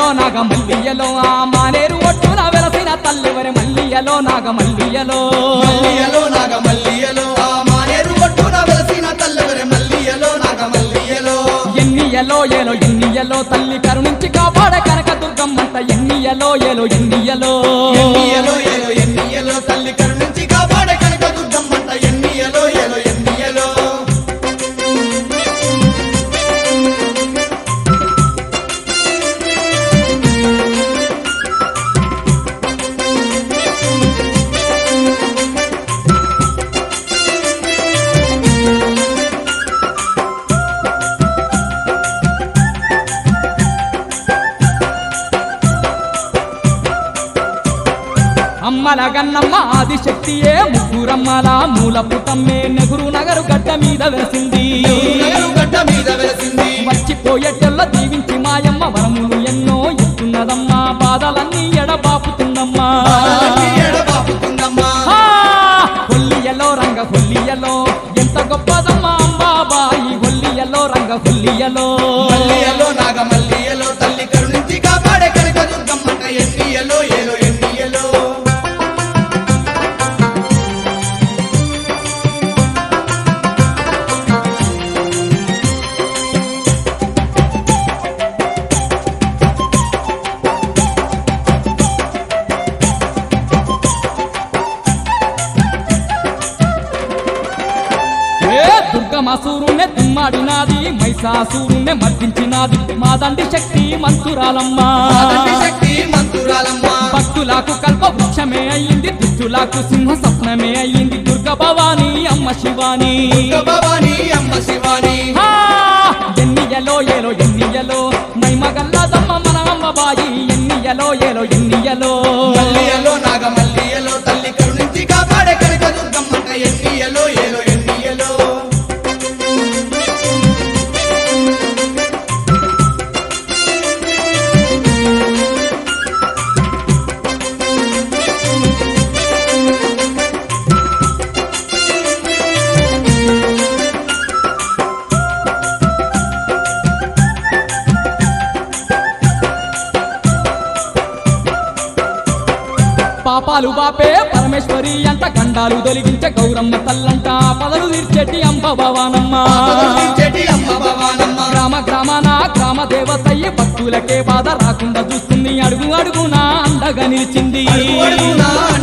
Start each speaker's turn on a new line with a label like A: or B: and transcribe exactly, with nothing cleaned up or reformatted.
A: మల్లియలో నాగ మల్లియలో ఆ మానేరు ఒట్టున వెలసిన తల్లివరి మల్లియలో నాగ మల్లియలో
B: మల్లియలో నాగ మల్లియలో ఆ మానేరు ఒట్టున వెలసిన తల్లివరి మల్లియలో నాగ మల్లియలో
A: ఎన్నియలో ఏలో ఎన్నియలో తల్లి కరుణించి కాపాడ కనక దుర్గమ్మంట ఎన్నియలో ఏలో ఎన్నియలో
B: ఎన్నియలో ఏలో ఎన్నియలో తల్లి కరుణించి కాపాడ కనక దుర్గమ్మంట ఎన్నియలో ఏలో ఎన్నియలో
A: అమ్మల గన్నమ్మ ఆదిశక్తియే ముగ్గురమ్మల మూల పుటమ్మే నెహ్రూ నగరు గడ్డ మీద వెలసింది
B: నెహ్రూ గడ్డ మీద వెలసింది
A: వచ్చిపోయేటల్ల దీవించి మాయమ్మ వరములు ఎన్నో ఇస్తున్నదమ్మా బాధలన్నీ ఎడబాపుతుందమ్మా
B: బాధలన్నీ ఎడబాపుతుందమ్మా
A: హొల్లియలో రంగ హొల్లియలో ఎంత గొప్పదమ్మా అంబాబాయి హొల్లియలో రంగ హొల్లియలో
B: మల్లియలో నాగ మల్లియలో తల్లి కరుణించి కాపాడే కనక దుర్గమ్మంట ఎన్నియలో ఏలో ఎన్నియలో
A: దుర్గమాసూరుణ్ణి తుమ్మాడినాది మైసాసూరుణ్ణి మర్దించినాది మాదండి శక్తి మంతురాలమ్మా
B: శక్తి మంతురాలమ్మ
A: భక్తులకు కల్ప వృక్షమే అయ్యింది దుష్టులకు సింహ స్వప్నమే అయ్యింది దుర్గ భవాని అమ్మ శివాని
B: భవాని అమ్మ శివాని
A: ఎన్నియలో ఏలో ఎన్నియలో మైమగల్లదమ్మ మన అమ్మబాయి ఎన్నియలో ఏలో ఎన్నియలో
B: మల్లియలో నాగ మల్లియలో తల్లి కరుణించి కాపాడే కనక దుర్గమ్మంట ఎన్నియలో ఏలో ఎన్నియలో
A: పాపాలు బాపే పరమేశ్వరి అంట గండాలు తొలగించే గౌరమ్మ తల్లంట పదలు తీర్చేటి అంబ భవానమ్మ
B: అమ్మ భవానమ్మ
A: గ్రామ గ్రామాన గ్రామ దేవతయ్య భక్తులకే బాధ రాకుండా చూస్తుంది అడుగు అడుగునా అండగా నిలిచింది
B: అడుగు అడుగునా